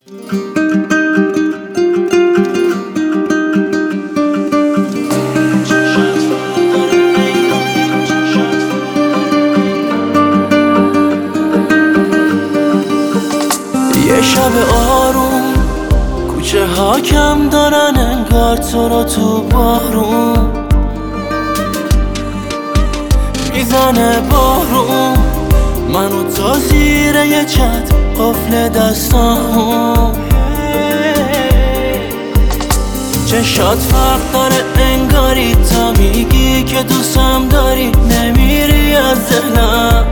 یه شب آروم کوچه ها کم دارن انگار تو رو تو بارون میزنه بارون منو تا زیر یه چت قفل دستامون چشات فرق داره انگاری تا میگی که دوستم داری نمیری از ذهنم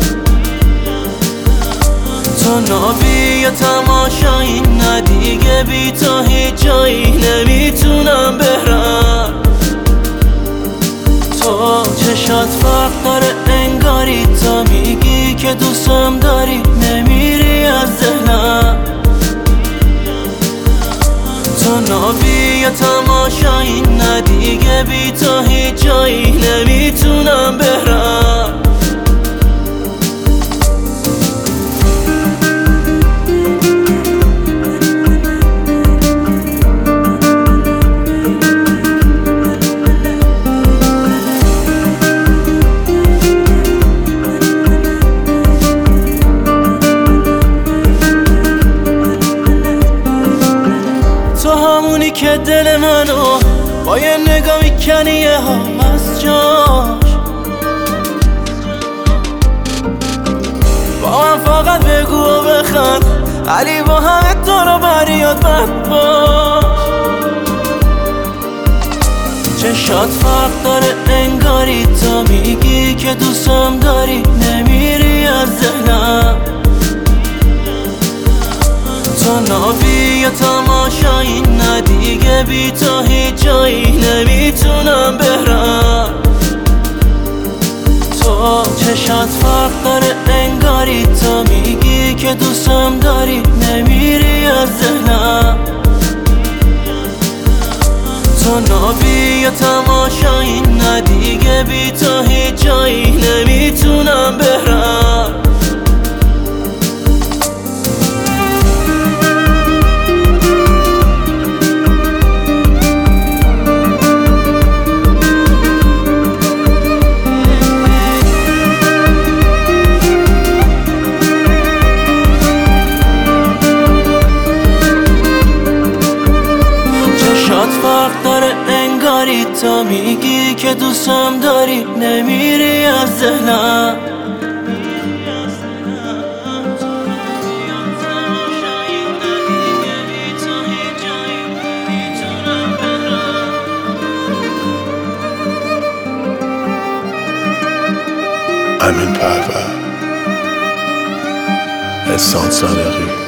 تو نابی یا تماشایی نه دیگه بی تو هیچ جایی نمیتونم برم تو چشات فرق داره انگاری تا میگی که دوستم داری نمیری از ذهنم تو نابی یا تماشایی نه دیگه بی تو هیچ جایی نمیتونم برم همونی که دل منو با یه نگاه میکنی یه ها از جاش با من فقط بگو و بخند علی با همه تو رو بریاد بد باش چشات فرق داره انگاری تا میگی که دوستم داری نمیری از ذهنم تو نابی یا تماشایی نه دیگه بی تو هیچ جایی نمیتونم برم تو چشات فرق داره انگاری تا میگی که دوستم داری نمیری از ذهنم تو نابی یا تماشایی نه دیگه بی تو هیچ جایی نمیتونم برم فرق داره انگاری تا میگی که دوستم داری نمیری از ذهنم امین پرور احسان صادقی